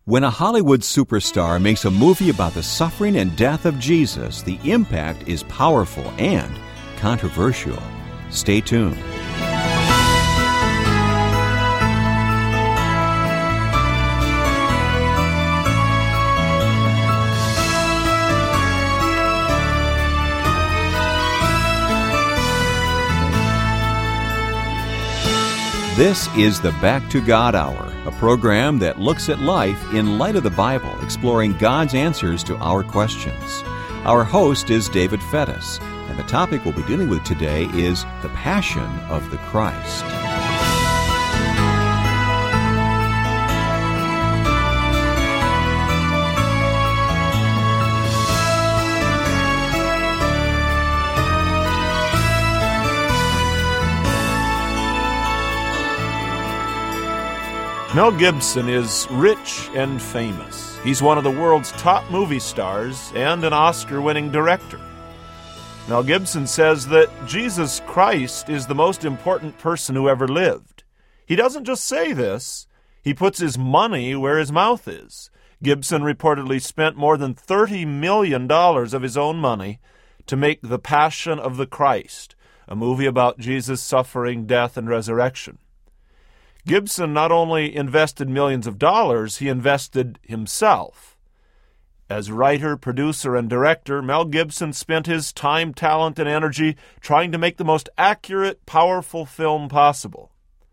When a Hollywood superstar makes a movie about the suffering and death of Jesus, the impact is powerful and controversial. Stay tuned. This is the Back to God Hour, a program that looks at life in light of the Bible, exploring God's answers to our questions. Our host is David Fettis, and the topic we'll be dealing with today is the Passion of the Christ. Mel Gibson is rich and famous. He's one of the world's top movie stars and an Oscar-winning director. Mel Gibson says that Jesus Christ is the most important person who ever lived. He doesn't just say this, he puts his money where his mouth is. Gibson reportedly spent more than $30 million of his own money to make The Passion of the Christ, a movie about Jesus' suffering, death, and resurrection. Gibson not only invested millions of dollars, he invested himself. As writer, producer, and director, Mel Gibson spent his time, talent, and energy trying to make the most accurate, powerful film possible.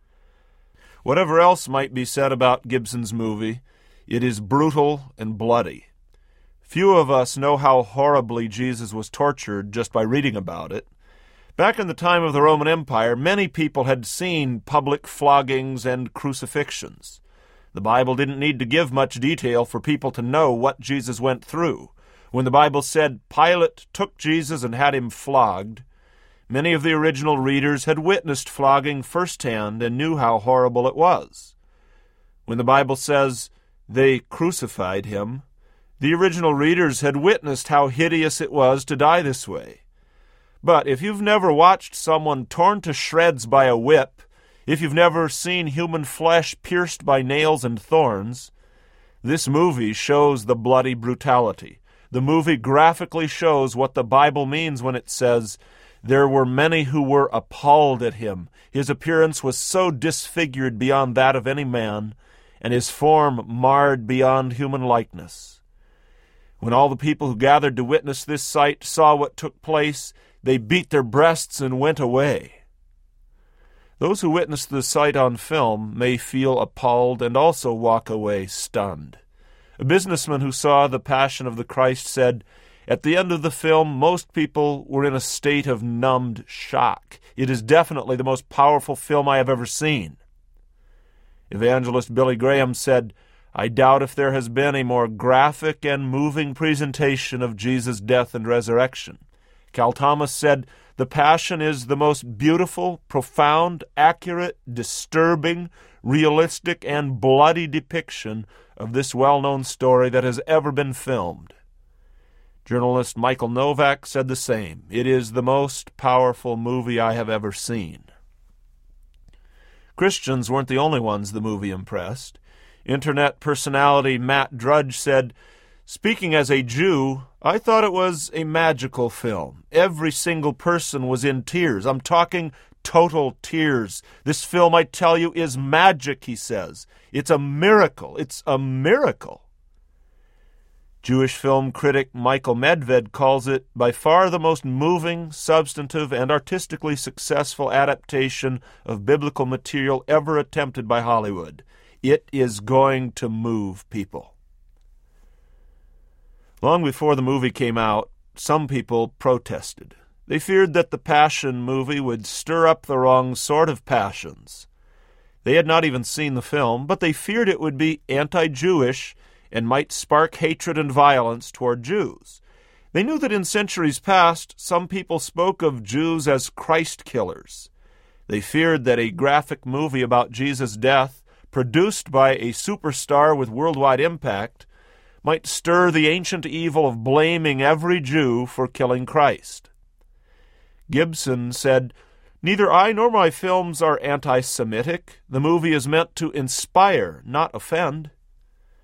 Whatever else might be said about Gibson's movie, it is brutal and bloody. Few of us know how horribly Jesus was tortured just by reading about it. Back in the time of the Roman Empire, many people had seen public floggings and crucifixions. The Bible didn't need to give much detail for people to know what Jesus went through. When the Bible said Pilate took Jesus and had him flogged, many of the original readers had witnessed flogging firsthand and knew how horrible it was. When the Bible says they crucified him, the original readers had witnessed how hideous it was to die this way. But if you've never watched someone torn to shreds by a whip, if you've never seen human flesh pierced by nails and thorns, this movie shows the bloody brutality. The movie graphically shows what the Bible means when it says, "There were many who were appalled at him. His appearance was so disfigured beyond that of any man, and his form marred beyond human likeness." When all the people who gathered to witness this sight saw what took place, they beat their breasts and went away. Those who witnessed the sight on film may feel appalled and also walk away stunned. A businessman who saw The Passion of the Christ said, "At the end of the film, most people were in a state of numbed shock. It is definitely the most powerful film I have ever seen." Evangelist Billy Graham said, "I doubt if there has been a more graphic and moving presentation of Jesus' death and resurrection." Cal Thomas said, "The Passion is the most beautiful, profound, accurate, disturbing, realistic, and bloody depiction of this well-known story that has ever been filmed." Journalist Michael Novak said the same. "It is the most powerful movie I have ever seen." Christians weren't the only ones the movie impressed. Internet personality Matt Drudge said, "Speaking as a Jew, I thought it was a magical film. Every single person was in tears. I'm talking total tears. This film, I tell you, is magic," he says. "It's a miracle. It's a miracle." Jewish film critic Michael Medved calls it by far the most moving, substantive, and artistically successful adaptation of biblical material ever attempted by Hollywood. It is going to move people. Long before the movie came out, some people protested. They feared that the Passion movie would stir up the wrong sort of passions. They had not even seen the film, but they feared it would be anti-Jewish and might spark hatred and violence toward Jews. They knew that in centuries past, some people spoke of Jews as Christ killers. They feared that a graphic movie about Jesus' death, produced by a superstar with worldwide impact, might stir the ancient evil of blaming every Jew for killing Christ. Gibson said, "Neither I nor my films are anti-Semitic. The movie is meant to inspire, not offend."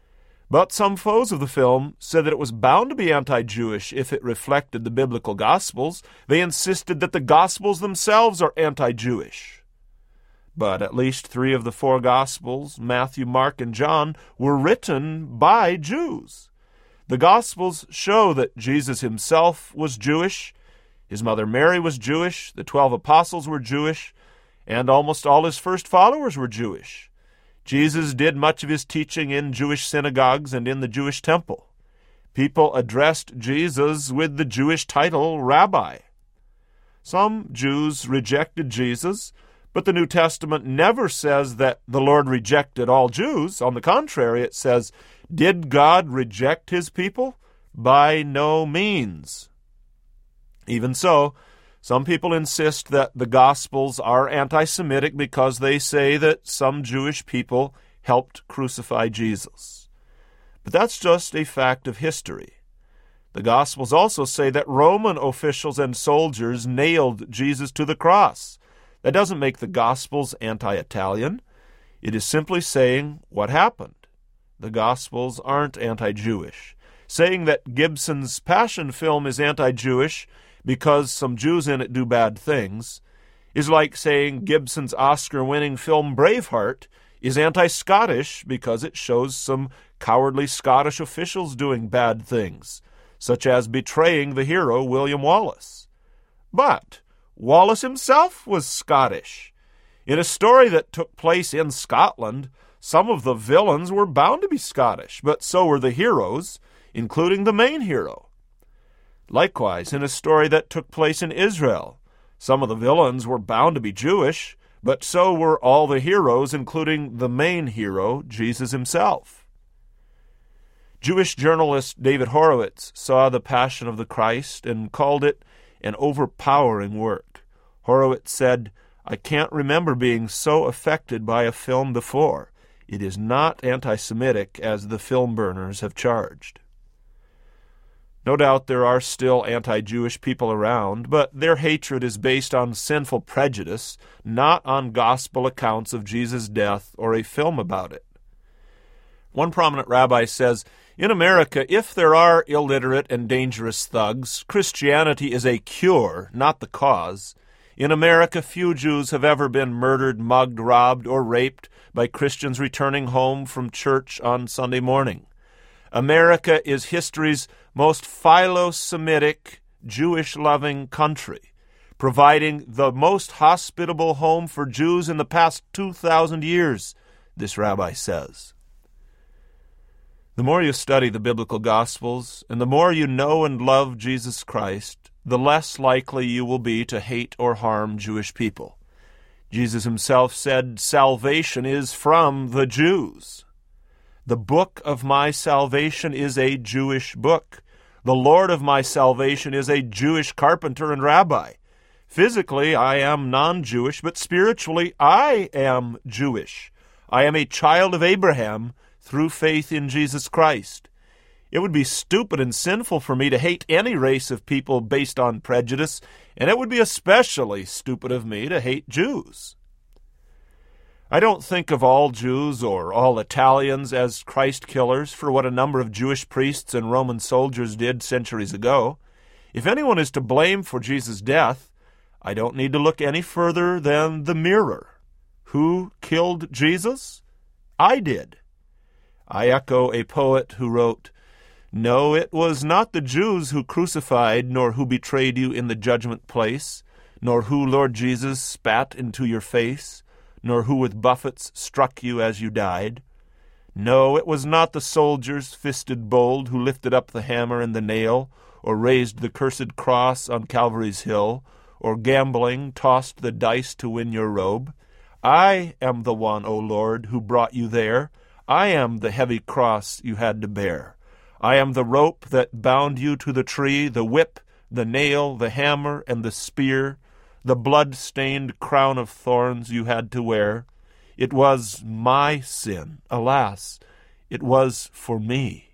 But some foes of the film said that it was bound to be anti-Jewish if it reflected the biblical Gospels. They insisted that the Gospels themselves are anti-Jewish. But at least 3 of the 4 Gospels, Matthew, Mark, and John, were written by Jews. The Gospels show that Jesus himself was Jewish, his mother Mary was Jewish, the 12 apostles were Jewish, and almost all his first followers were Jewish. Jesus did much of his teaching in Jewish synagogues and in the Jewish temple. People addressed Jesus with the Jewish title Rabbi. Some Jews rejected Jesus, but the New Testament never says that the Lord rejected all Jews. On the contrary, it says, did God reject his people? By no means. Even so, some people insist that the Gospels are anti-Semitic because they say that some Jewish people helped crucify Jesus. But that's just a fact of history. The Gospels also say that Roman officials and soldiers nailed Jesus to the cross. That doesn't make the Gospels anti-Italian. It is simply saying what happened. The Gospels aren't anti-Jewish. Saying that Gibson's Passion film is anti-Jewish because some Jews in it do bad things is like saying Gibson's Oscar-winning film Braveheart is anti-Scottish because it shows some cowardly Scottish officials doing bad things, such as betraying the hero William Wallace. But Wallace himself was Scottish. In a story that took place in Scotland, some of the villains were bound to be Scottish, but so were the heroes, including the main hero. Likewise, in a story that took place in Israel, some of the villains were bound to be Jewish, but so were all the heroes, including the main hero, Jesus himself. Jewish journalist David Horowitz saw The Passion of the Christ and called it an overpowering work. Horowitz said, "I can't remember being so affected by a film before. It is not anti-Semitic as the film burners have charged." No doubt there are still anti-Jewish people around, but their hatred is based on sinful prejudice, not on gospel accounts of Jesus' death or a film about it. One prominent rabbi says, in America, if there are illiterate and dangerous thugs, Christianity is a cure, not the cause. In America, few Jews have ever been murdered, mugged, robbed, or raped by Christians returning home from church on Sunday morning. America is history's most philo-Semitic, Jewish-loving country, providing the most hospitable home for Jews in the past 2,000 years, this rabbi says. The more you study the biblical Gospels, and the more you know and love Jesus Christ, the less likely you will be to hate or harm Jewish people. Jesus himself said, "Salvation is from the Jews." The book of my salvation is a Jewish book. The Lord of my salvation is a Jewish carpenter and rabbi. Physically, I am non-Jewish, but spiritually, I am Jewish. I am a child of Abraham through faith in Jesus Christ. It would be stupid and sinful for me to hate any race of people based on prejudice, and it would be especially stupid of me to hate Jews. I don't think of all Jews or all Italians as Christ killers for what a number of Jewish priests and Roman soldiers did centuries ago. If anyone is to blame for Jesus' death, I don't need to look any further than the mirror. Who killed Jesus? I did. I echo a poet who wrote, "No, it was not the Jews who crucified, nor who betrayed you in the judgment place, nor who, Lord Jesus, spat into your face, nor who with buffets struck you as you died. No, it was not the soldiers, fisted bold, who lifted up the hammer and the nail, or raised the cursed cross on Calvary's hill, or gambling tossed the dice to win your robe. I am the one, O Lord, who brought you there. I am the heavy cross you had to bear. I am the rope that bound you to the tree, the whip, the nail, the hammer, and the spear, the blood-stained crown of thorns you had to wear. It was my sin, alas, it was for me."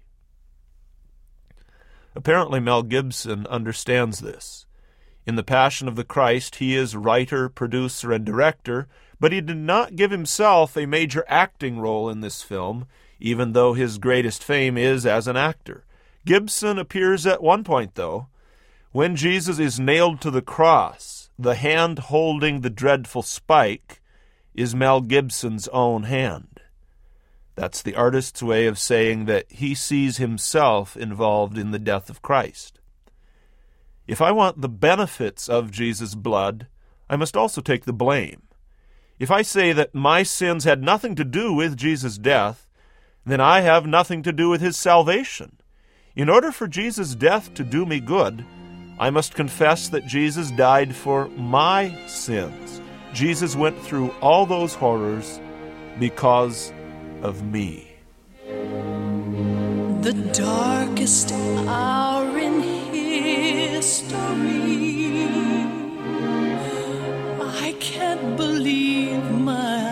Apparently Mel Gibson understands this. In The Passion of the Christ, he is writer, producer, and director, but he did not give himself a major acting role in this film. even though his greatest fame is as an actor. Gibson appears at one point, though. When Jesus is nailed to the cross, the hand holding the dreadful spike is Mel Gibson's own hand. That's the artist's way of saying that he sees himself involved in the death of Christ. If I want the benefits of Jesus' blood, I must also take the blame. If I say that my sins had nothing to do with Jesus' death, then I have nothing to do with his salvation. In order for Jesus' death to do me good, I must confess that Jesus died for my sins. Jesus went through all those horrors because of me. The darkest hour in history, I can't believe my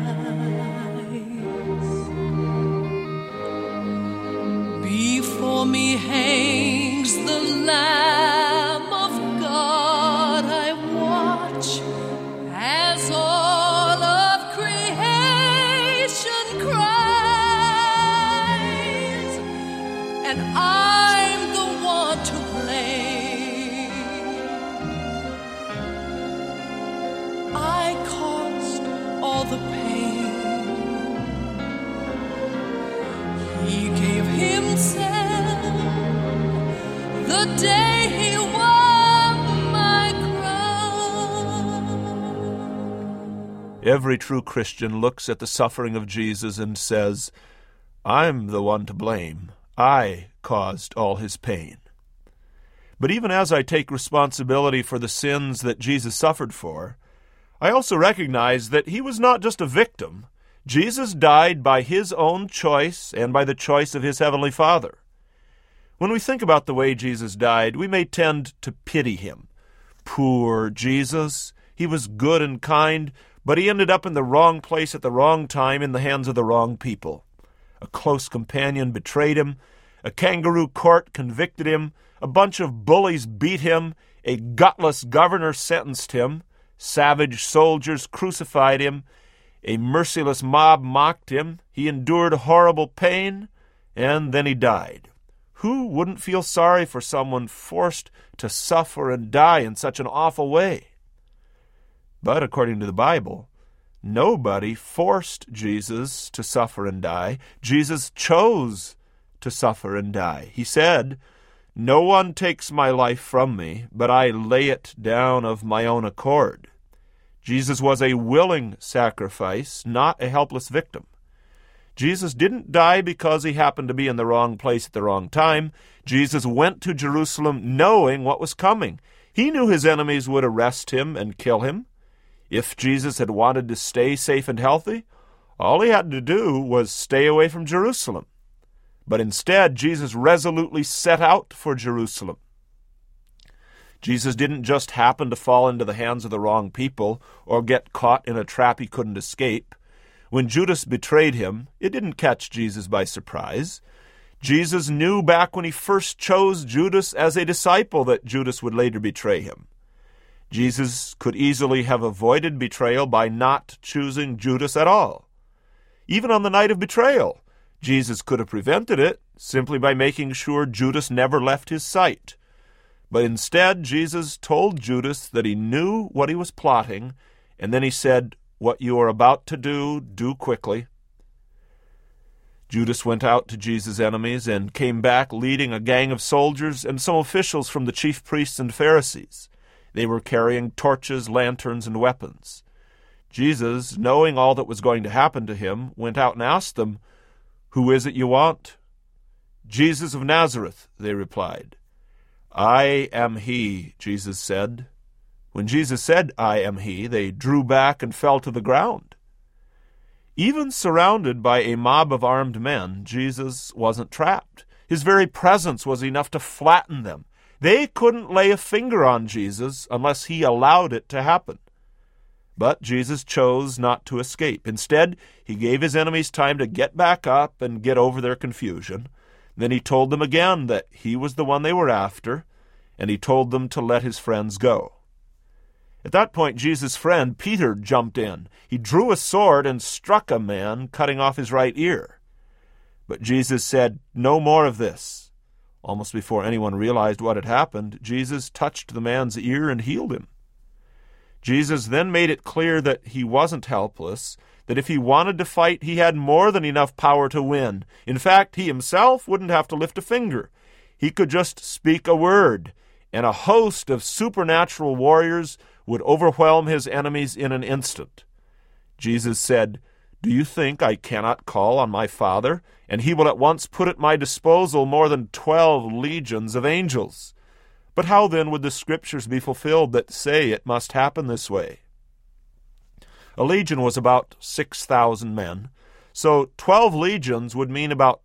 eyes. Before me hangs the Lamb of God. I watch as all of creation cries, and I'm the one to blame. I caused all the pain. He gave himself the day he won my crown. Every true Christian looks at the suffering of Jesus and says, I'm the one to blame. I caused all his pain. But even as I take responsibility for the sins that Jesus suffered for, I also recognize that he was not just a victim. Jesus died by his own choice and by the choice of his heavenly Father. When we think about the way Jesus died, we may tend to pity him. Poor Jesus. He was good and kind, but he ended up in the wrong place at the wrong time in the hands of the wrong people. A close companion betrayed him. A kangaroo court convicted him. A bunch of bullies beat him. A gutless governor sentenced him. Savage soldiers crucified him. A merciless mob mocked him. He endured horrible pain, and then he died. Who wouldn't feel sorry for someone forced to suffer and die in such an awful way? But according to the Bible, nobody forced Jesus to suffer and die. Jesus chose to suffer and die. He said, "No one takes my life from me, but I lay it down of my own accord." Jesus was a willing sacrifice, not a helpless victim. Jesus didn't die because he happened to be in the wrong place at the wrong time. Jesus went to Jerusalem knowing what was coming. He knew his enemies would arrest him and kill him. If Jesus had wanted to stay safe and healthy, all he had to do was stay away from Jerusalem. But instead, Jesus resolutely set out for Jerusalem. Jesus didn't just happen to fall into the hands of the wrong people or get caught in a trap he couldn't escape. When Judas betrayed him, it didn't catch Jesus by surprise. Jesus knew back when he first chose Judas as a disciple that Judas would later betray him. Jesus could easily have avoided betrayal by not choosing Judas at all. Even on the night of betrayal, Jesus could have prevented it simply by making sure Judas never left his sight. But instead, Jesus told Judas that he knew what he was plotting, and then he said, "What you are about to do, do quickly." Judas went out to Jesus' enemies and came back leading a gang of soldiers and some officials from the chief priests and Pharisees. They were carrying torches, lanterns, and weapons. Jesus, knowing all that was going to happen to him, went out and asked them, "Who is it you want?" "Jesus of Nazareth," they replied. "I am he," Jesus said. When Jesus said, "I am he," they drew back and fell to the ground. Even surrounded by a mob of armed men, Jesus wasn't trapped. His very presence was enough to flatten them. They couldn't lay a finger on Jesus unless he allowed it to happen. But Jesus chose not to escape. Instead, he gave his enemies time to get back up and get over their confusion. Then he told them again that he was the one they were after, and he told them to let his friends go. At that point, Jesus' friend Peter jumped in. He drew a sword and struck a man, cutting off his right ear. But Jesus said, "No more of this." Almost before anyone realized what had happened, Jesus touched the man's ear and healed him. Jesus then made it clear that he wasn't helpless, that if he wanted to fight, he had more than enough power to win. In fact, he himself wouldn't have to lift a finger. He could just speak a word, and a host of supernatural warriors would overwhelm his enemies in an instant. Jesus said, "Do you think I cannot call on my Father, and he will at once put at my disposal more than 12 legions of angels? But how then would the Scriptures be fulfilled that say it must happen this way?" A legion was about 6,000 men, so 12 legions would mean about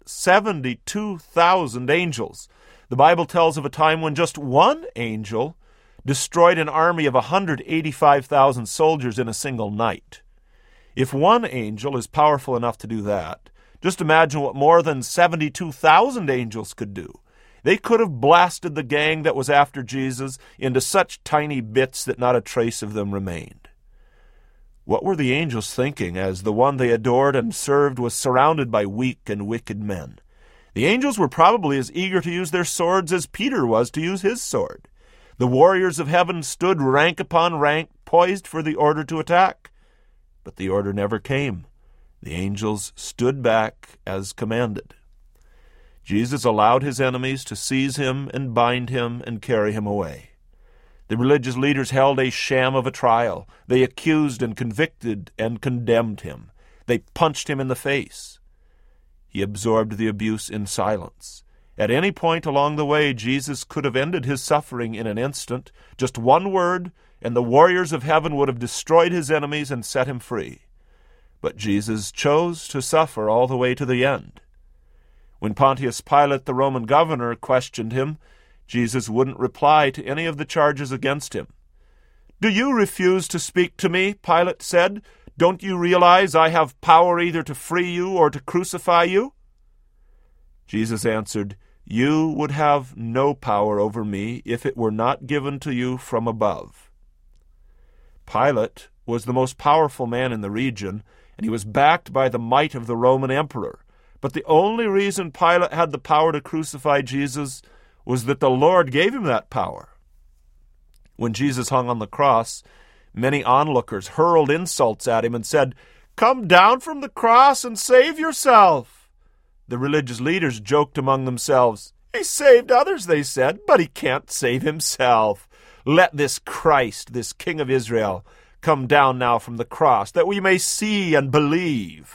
72,000 angels. The Bible tells of a time when just one angel destroyed an army of 185,000 soldiers in a single night. If one angel is powerful enough to do that, just imagine what more than 72,000 angels could do. They could have blasted the gang that was after Jesus into such tiny bits that not a trace of them remained. What were the angels thinking as the one they adored and served was surrounded by weak and wicked men? The angels were probably as eager to use their swords as Peter was to use his sword. The warriors of heaven stood rank upon rank, poised for the order to attack. But the order never came. The angels stood back as commanded. Jesus allowed his enemies to seize him and bind him and carry him away. The religious leaders held a sham of a trial. They accused and convicted and condemned him. They punched him in the face. He absorbed the abuse in silence. At any point along the way, Jesus could have ended his suffering in an instant. Just one word, and the warriors of heaven would have destroyed his enemies and set him free. But Jesus chose to suffer all the way to the end. When Pontius Pilate, the Roman governor, questioned him, Jesus wouldn't reply to any of the charges against him. "Do you refuse to speak to me?" Pilate said. "Don't you realize I have power either to free you or to crucify you?" Jesus answered, "You would have no power over me if it were not given to you from above." Pilate was the most powerful man in the region, and he was backed by the might of the Roman emperor. But the only reason Pilate had the power to crucify Jesus was that the Lord gave him that power. When Jesus hung on the cross, many onlookers hurled insults at him and said, "Come down from the cross and save yourself." The religious leaders joked among themselves. "He saved others," they said, "but he can't save himself. Let this Christ, this King of Israel, come down now from the cross, that we may see and believe."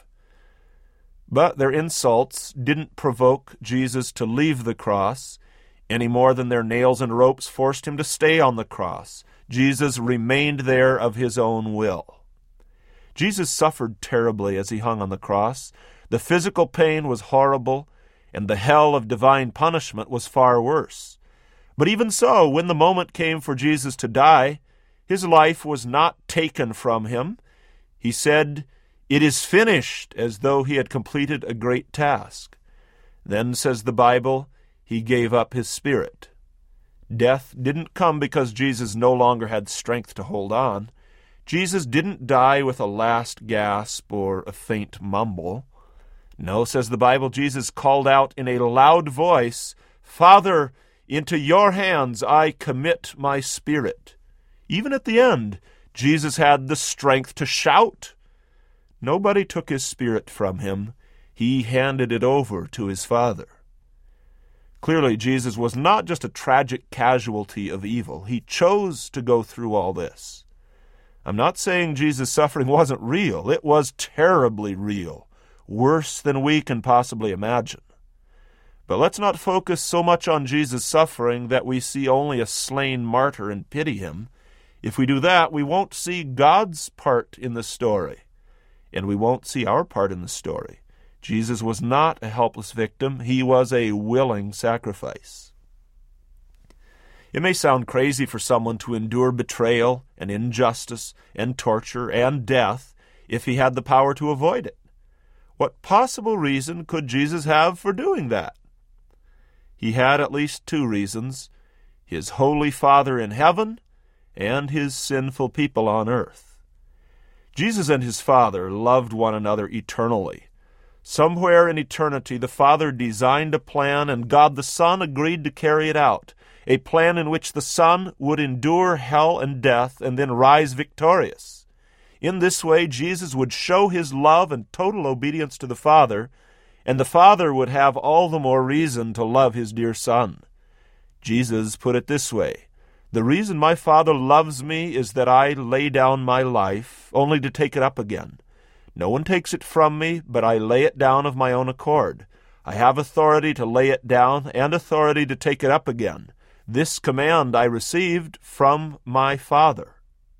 But their insults didn't provoke Jesus to leave the cross, any more than their nails and ropes forced him to stay on the cross. Jesus remained there of his own will. Jesus suffered terribly as he hung on the cross. The physical pain was horrible, and the hell of divine punishment was far worse. But even so, when the moment came for Jesus to die, his life was not taken from him. He said, "It is finished," as though he had completed a great task. Then, says the Bible, he gave up his spirit. Death didn't come because Jesus no longer had strength to hold on. Jesus didn't die with a last gasp or a faint mumble. No, says the Bible, Jesus called out in a loud voice, "Father, into your hands I commit my spirit." Even at the end, Jesus had the strength to shout. Nobody took his spirit from him. He handed it over to his Father. Clearly, Jesus was not just a tragic casualty of evil. He chose to go through all this. I'm not saying Jesus' suffering wasn't real. It was terribly real, worse than we can possibly imagine. But let's not focus so much on Jesus' suffering that we see only a slain martyr and pity him. If we do that, we won't see God's part in the story, and we won't see our part in the story. Jesus was not a helpless victim. He was a willing sacrifice. It may sound crazy for someone to endure betrayal and injustice and torture and death if he had the power to avoid it. What possible reason could Jesus have for doing that? He had at least two reasons: his holy Father in heaven and his sinful people on earth. Jesus and his Father loved one another eternally. Somewhere in eternity, the Father designed a plan, and God the Son agreed to carry it out, a plan in which the Son would endure hell and death and then rise victorious. In this way, Jesus would show his love and total obedience to the Father, and the Father would have all the more reason to love his dear Son. Jesus put it this way: "The reason my Father loves me is that I lay down my life, only to take it up again. No one takes it from me, but I lay it down of my own accord. I have authority to lay it down and authority to take it up again. This command I received from my Father."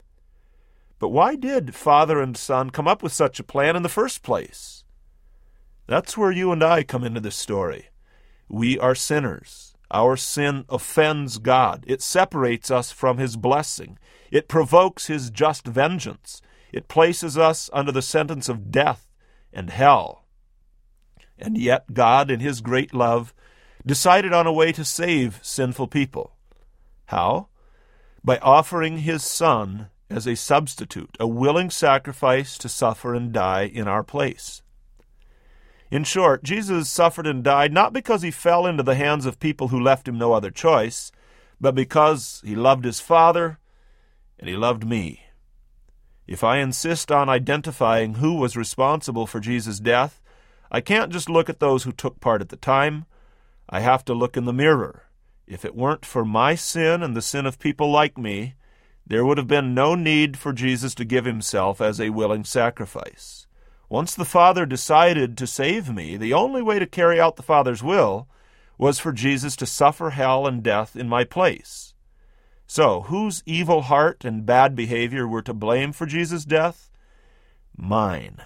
But why did Father and Son come up with such a plan in the first place? That's where you and I come into this story. We are sinners. Our sin offends God. It separates us from his blessing. It provokes his just vengeance. It places us under the sentence of death and hell. And yet God, in his great love, decided on a way to save sinful people. How? By offering his Son as a substitute, a willing sacrifice to suffer and die in our place. In short, Jesus suffered and died not because he fell into the hands of people who left him no other choice, but because he loved his Father and he loved me. If I insist on identifying who was responsible for Jesus' death, I can't just look at those who took part at the time. I have to look in the mirror. If it weren't for my sin and the sin of people like me, there would have been no need for Jesus to give himself as a willing sacrifice. Once the Father decided to save me, the only way to carry out the Father's will was for Jesus to suffer hell and death in my place. So, whose evil heart and bad behavior were to blame for Jesus' death? Mine.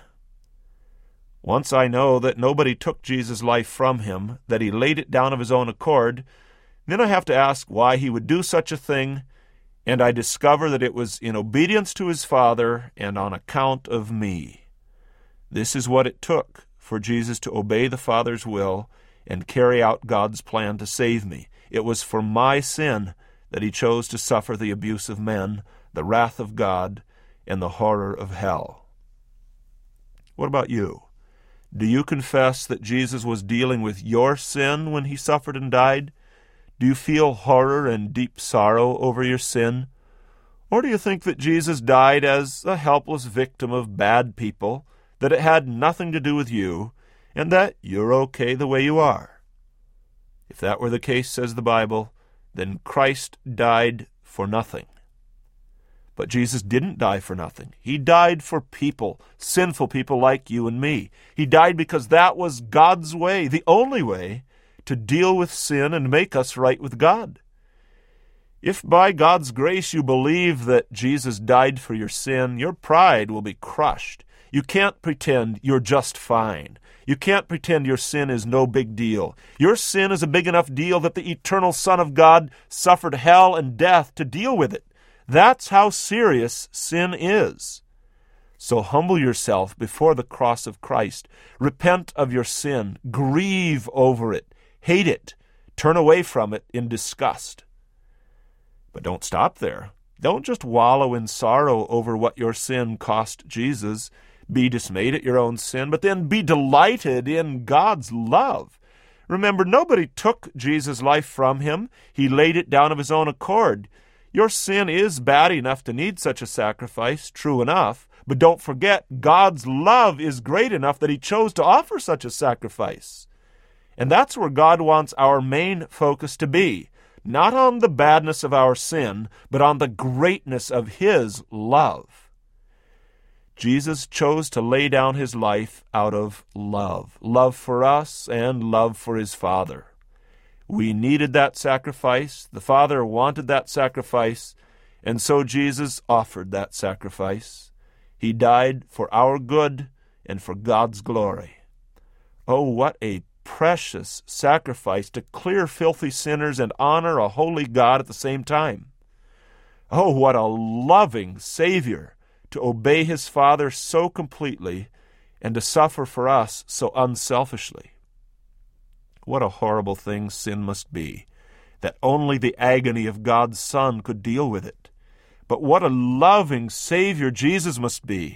Once I know that nobody took Jesus' life from him, that he laid it down of his own accord, then I have to ask why he would do such a thing, and I discover that it was in obedience to his Father and on account of me. This is what it took for Jesus to obey the Father's will and carry out God's plan to save me. It was for my sin that he chose to suffer the abuse of men, the wrath of God, and the horror of hell. What about you? Do you confess that Jesus was dealing with your sin when he suffered and died? Do you feel horror and deep sorrow over your sin? Or do you think that Jesus died as a helpless victim of bad people, that it had nothing to do with you, and that you're okay the way you are? If that were the case, says the Bible, then Christ died for nothing. But Jesus didn't die for nothing. He died for people, sinful people like you and me. He died because that was God's way, the only way to deal with sin and make us right with God. If by God's grace you believe that Jesus died for your sin, your pride will be crushed. You can't pretend you're just fine. You can't pretend your sin is no big deal. Your sin is a big enough deal that the eternal Son of God suffered hell and death to deal with it. That's how serious sin is. So humble yourself before the cross of Christ. Repent of your sin. Grieve over it. Hate it. Turn away from it in disgust. But don't stop there. Don't just wallow in sorrow over what your sin cost Jesus. Be dismayed at your own sin, but then be delighted in God's love. Remember, nobody took Jesus' life from him. He laid it down of his own accord. Your sin is bad enough to need such a sacrifice, true enough, but don't forget, God's love is great enough that he chose to offer such a sacrifice. And that's where God wants our main focus to be, not on the badness of our sin, but on the greatness of his love. Jesus chose to lay down his life out of love for us and love for his Father. We needed that sacrifice. The Father wanted that sacrifice, and so Jesus offered that sacrifice. He died for our good and for God's glory. Oh, what a precious sacrifice to clear filthy sinners and honor a holy God at the same time. Oh, what a loving Savior to obey his Father so completely and to suffer for us so unselfishly. What a horrible thing sin must be, that only the agony of God's Son could deal with it. But what a loving Savior Jesus must be,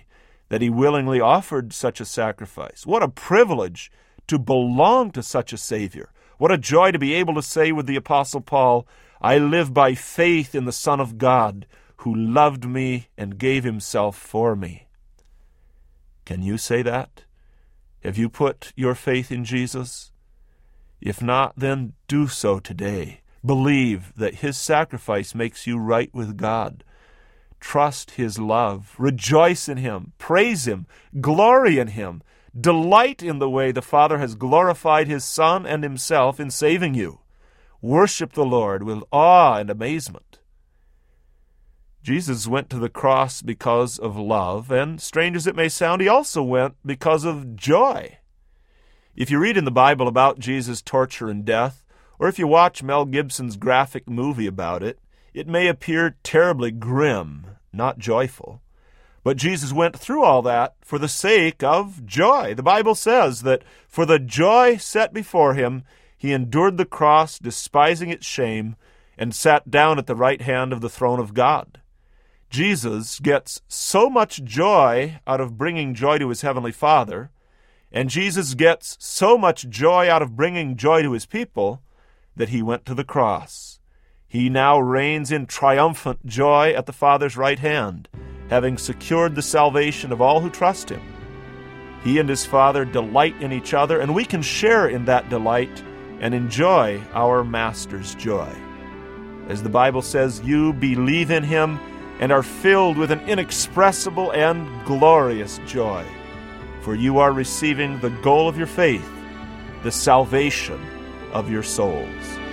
that he willingly offered such a sacrifice. What a privilege to belong to such a Savior. What a joy to be able to say with the Apostle Paul, I live by faith in the Son of God, who loved me and gave himself for me. Can you say that? Have you put your faith in Jesus? If not, then do so today. Believe that his sacrifice makes you right with God. Trust his love. Rejoice in him. Praise him. Glory in him. Delight in the way the Father has glorified his Son and himself in saving you. Worship the Lord with awe and amazement. Jesus went to the cross because of love, and strange as it may sound, he also went because of joy. If you read in the Bible about Jesus' torture and death, or if you watch Mel Gibson's graphic movie about it, it may appear terribly grim, not joyful. But Jesus went through all that for the sake of joy. The Bible says that for the joy set before him, he endured the cross, despising its shame, and sat down at the right hand of the throne of God. Jesus gets so much joy out of bringing joy to his heavenly Father, and Jesus gets so much joy out of bringing joy to his people, that he went to the cross. He now reigns in triumphant joy at the Father's right hand, having secured the salvation of all who trust him. He and his Father delight in each other, and we can share in that delight and enjoy our Master's joy. As the Bible says, you believe in him and are filled with an inexpressible and glorious joy, for you are receiving the goal of your faith, the salvation of your souls.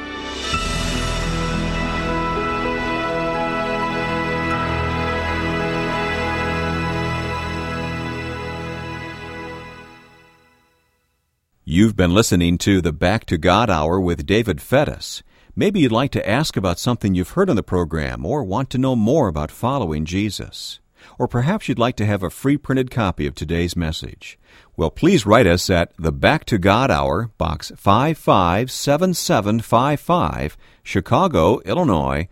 You've been listening to the Back to God Hour with David Fettis. Maybe you'd like to ask about something you've heard on the program or want to know more about following Jesus. Or perhaps you'd like to have a free printed copy of today's message. Well, please write us at the Back to God Hour, Box 557755, Chicago, Illinois,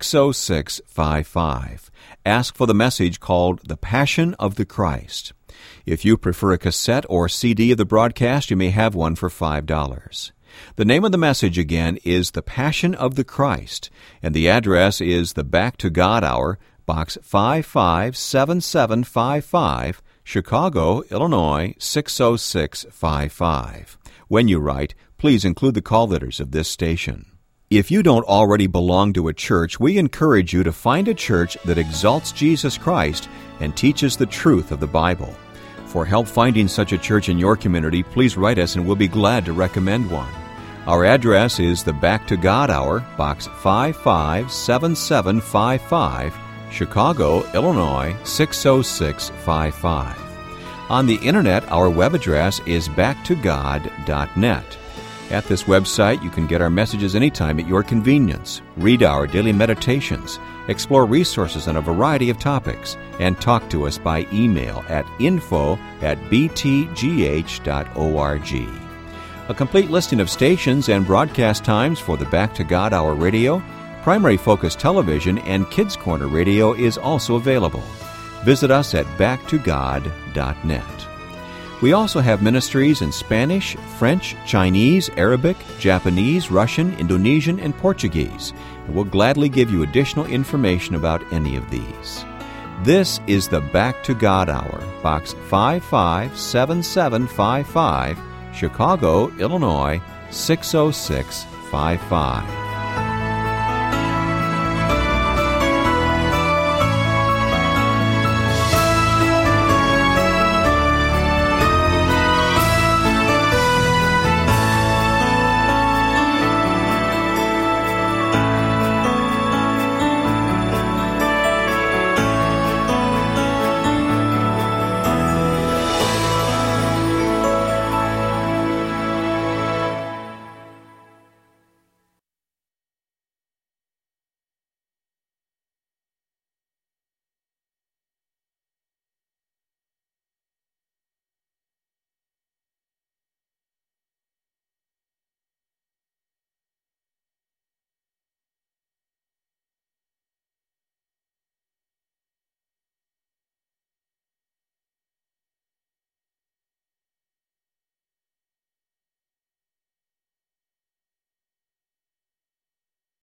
60655. Ask for the message called The Passion of the Christ. If you prefer a cassette or CD of the broadcast, you may have one for $5. The name of the message again is The Passion of the Christ, and the address is the Back to God Hour, Box 557755, Chicago, Illinois, 60655. When you write, please include the call letters of this station. If you don't already belong to a church, we encourage you to find a church that exalts Jesus Christ and teaches the truth of the Bible. For help finding such a church in your community, please write us and we'll be glad to recommend one. Our address is the Back to God Hour, Box 557755, Chicago, Illinois, 60655. On the Internet, our web address is backtogod.net. At this website, you can get our messages anytime at your convenience, read our daily meditations, explore resources on a variety of topics, and talk to us by email at info@btgh.org. A complete listing of stations and broadcast times for the Back to God Hour radio, Primary Focus Television, and Kids Corner Radio is also available. Visit us at backtogod.net. We also have ministries in Spanish, French, Chinese, Arabic, Japanese, Russian, Indonesian, and Portuguese, and we'll gladly give you additional information about any of these. This is the Back to God Hour, Box 557755, Chicago, Illinois, 60655.